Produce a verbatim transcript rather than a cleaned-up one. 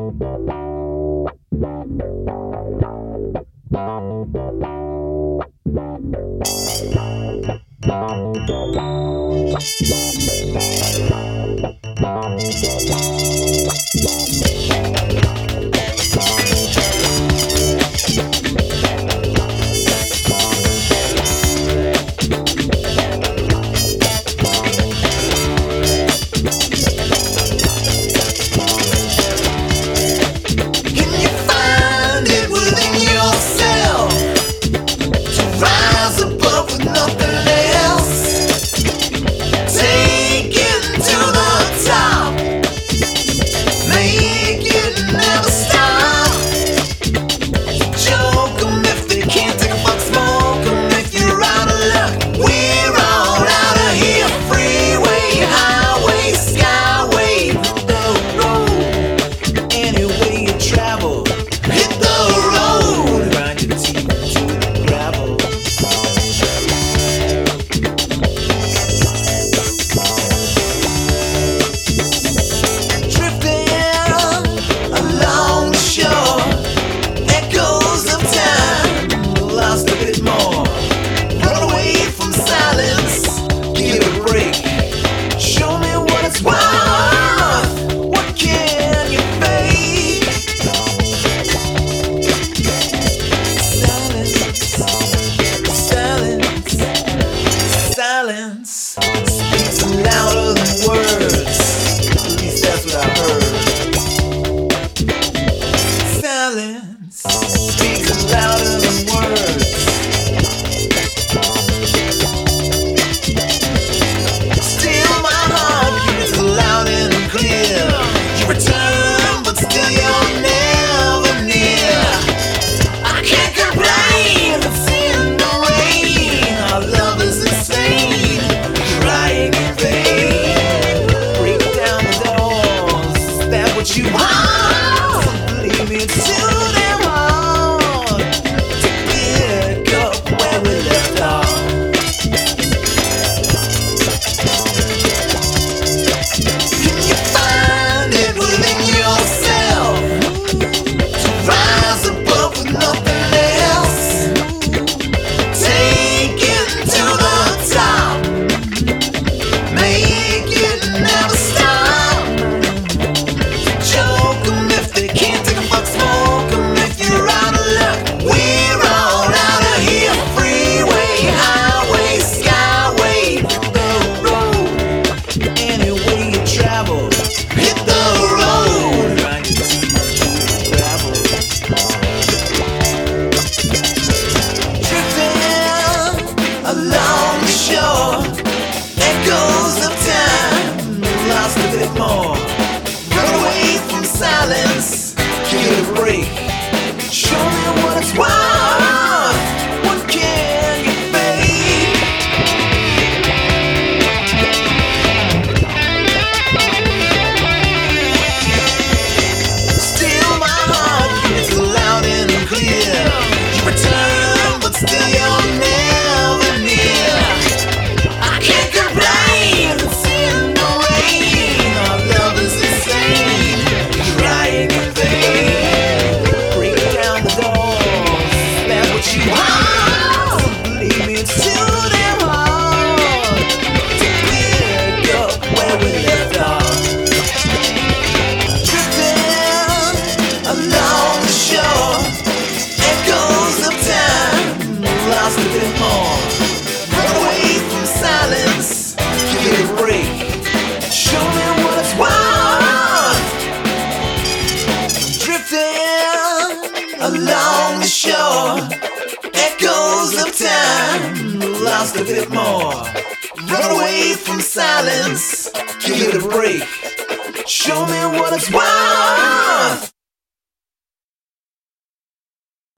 Silence speaks louder than words. At least that's what I heard. Silence speaks louder than words. Still my heart beats loud and clear. You return, but still you're never near. I can't complain, it's in the rain. Our love is insane, trying in vain. Break down the doors, is that what you want? Lead me to their heart, to pick up where we left off. Can you find it within yourself to rise above with nothing else? Take it to the top, make it never stop. Choke 'em if they can't take a fuck, smoke 'em if you're out of luck. We're all out of here, freeway, highway, skyway. Hit the road, any way you travel. Hit the road, grind your teeth to the gravel. Drifting along the shore, echoes of time, lost a bit more. Run away from silence, give it a break. Show me what it's worth. What can you fake? Still my heart beats loud and clear. You return, but still you're never near. I can't complain, it's in the rain. Our love is insane, trying in vain. Break down the doors, that's what you want. Lead me to their heart, to pick up where we left off. Drifting along the shore, echoes of time, lost a bit more. Run away from silence, give it a break. Show me what it's worth. Drifting along the shore, echoes of time, lost a bit more. Run away from silence, give it a break. Show me what it's worth.